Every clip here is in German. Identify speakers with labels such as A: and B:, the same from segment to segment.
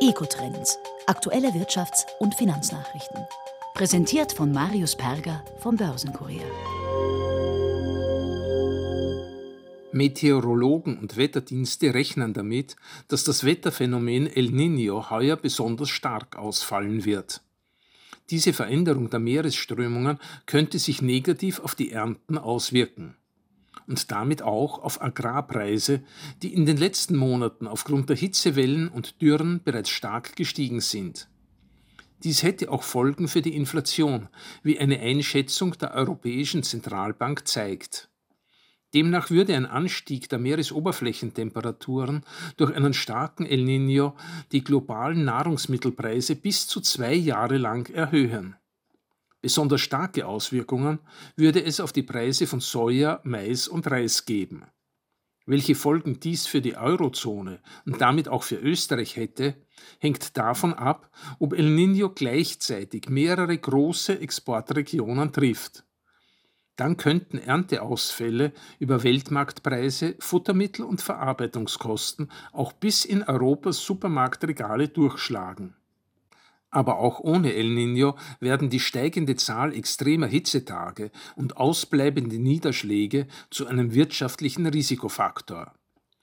A: Eco-Trends. Aktuelle Wirtschafts- und Finanznachrichten. Präsentiert von Marius Perger vom Börsenkurier.
B: Meteorologen und Wetterdienste rechnen damit, dass das Wetterphänomen El Niño heuer besonders stark ausfallen wird. Diese Veränderung der Meeresströmungen könnte sich negativ auf die Ernten auswirken und damit auch auf Agrarpreise, die in den letzten Monaten aufgrund der Hitzewellen und Dürren bereits stark gestiegen sind. Dies hätte auch Folgen für die Inflation, wie eine Einschätzung der Europäischen Zentralbank zeigt. Demnach würde ein Anstieg der Meeresoberflächentemperaturen durch einen starken El Niño die globalen Nahrungsmittelpreise bis zu 2 Jahre lang erhöhen. Besonders starke Auswirkungen würde es auf die Preise von Soja, Mais und Reis geben. Welche Folgen dies für die Eurozone und damit auch für Österreich hätte, hängt davon ab, ob El Niño gleichzeitig mehrere große Exportregionen trifft. Dann könnten Ernteausfälle über Weltmarktpreise, Futtermittel und Verarbeitungskosten auch bis in Europas Supermarktregale durchschlagen. Aber auch ohne El Niño werden die steigende Zahl extremer Hitzetage und ausbleibende Niederschläge zu einem wirtschaftlichen Risikofaktor.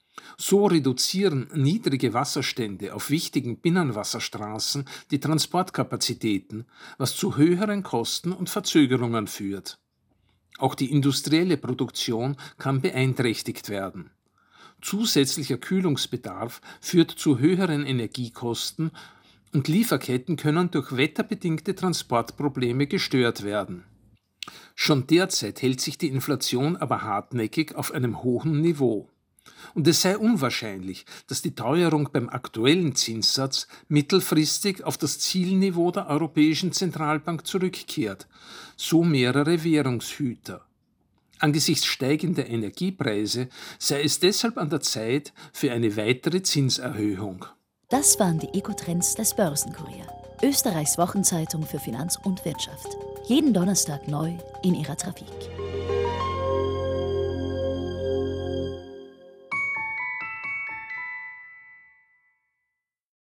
B: So reduzieren niedrige Wasserstände auf wichtigen Binnenwasserstraßen die Transportkapazitäten, was zu höheren Kosten und Verzögerungen führt. Auch die industrielle Produktion kann beeinträchtigt werden. Zusätzlicher Kühlungsbedarf führt zu höheren Energiekosten und Lieferketten können durch wetterbedingte Transportprobleme gestört werden. Schon derzeit hält sich die Inflation aber hartnäckig auf einem hohen Niveau. Und es sei unwahrscheinlich, dass die Teuerung beim aktuellen Zinssatz mittelfristig auf das Zielniveau der Europäischen Zentralbank zurückkehrt, so mehrere Währungshüter. Angesichts steigender Energiepreise sei es deshalb an der Zeit für eine weitere Zinserhöhung.
A: Das waren die Eco-Trends des Börsenkurier, Österreichs Wochenzeitung für Finanz und Wirtschaft. Jeden Donnerstag neu in ihrer Trafik.